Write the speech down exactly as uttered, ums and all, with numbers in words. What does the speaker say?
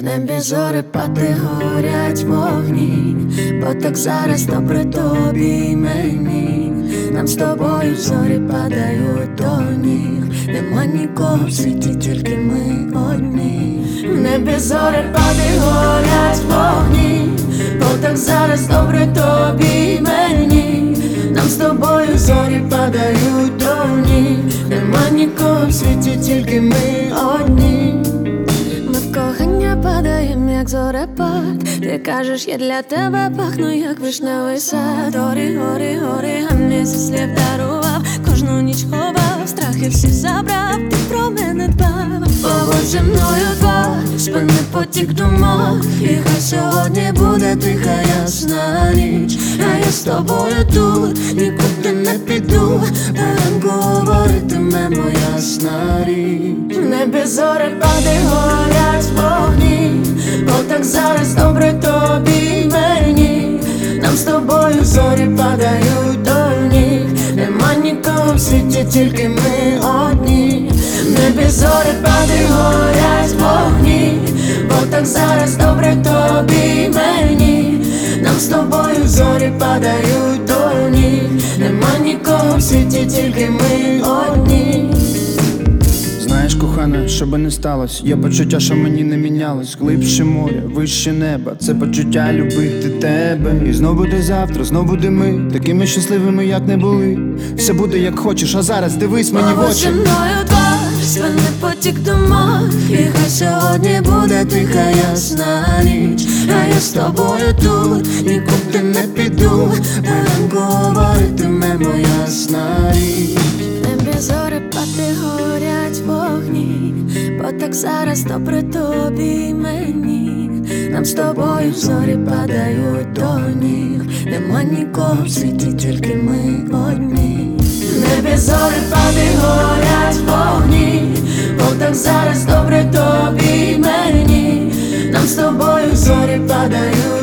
В небі зорепади горять вогні, бо так зараз добре тобі й мені. Нам з тобою зорі падають до ніг. Нема нікого в світі, тільки ми одні. В небі зорепади горять вогні, бо так зараз добре тобі й мені. Нам з тобою зорі падають до ніг. Нема нікого в світі, тільки ми одні. Ми в кохання падаєм, як зорепад. Ти кажеш, я для тебе пахну, як вишневий сад. Горі, горі, горі, а мені зі слів дарував. Кожну ніч ховав, страхи всі забрав. Ти про мене дбав. Побудь зі мною два, спини потік думок. І хай сьогодні буде тиха ясна ніч. А я з тобою тут, нікуди не піду. До ранку говоритиме моя ясна річ. В небі зорепади горять вогні, бо так зараз добре тобі й мені. Нам з тобою зорі падають до ніг. Нема нікого в світі, тільки ми одні. В небі зорепади горять вогні, бо так зараз добре тобі й мені. Нам з тобою зорі падають до ніг. Нема нікого в світі, тільки ми одні. Знаєш, кохана, що би не сталося, є почуття, що мені не мінялось. Глибше море, вище неба, це почуття любити тебе. І знов буде завтра, знов буде ми, такими щасливими, як не були. Все буде як хочеш, а зараз дивись мені в Побудь очі. зі мною два, спини потік думок. І хай сьогодні буде тиха ясна ніч. А я з тобою тут, нікуди не піду. До ранку говоритиме моя ясна річ. В небі зорепади горять вогні, бо так зараз добре тобі й мені. Нам з тобою зорі падають до ніг. Нема нікого в світі, тільки ми одні. В небі зорепади горять вогні, бо так зараз добре тобі й мені. Нам з тобою зорі падають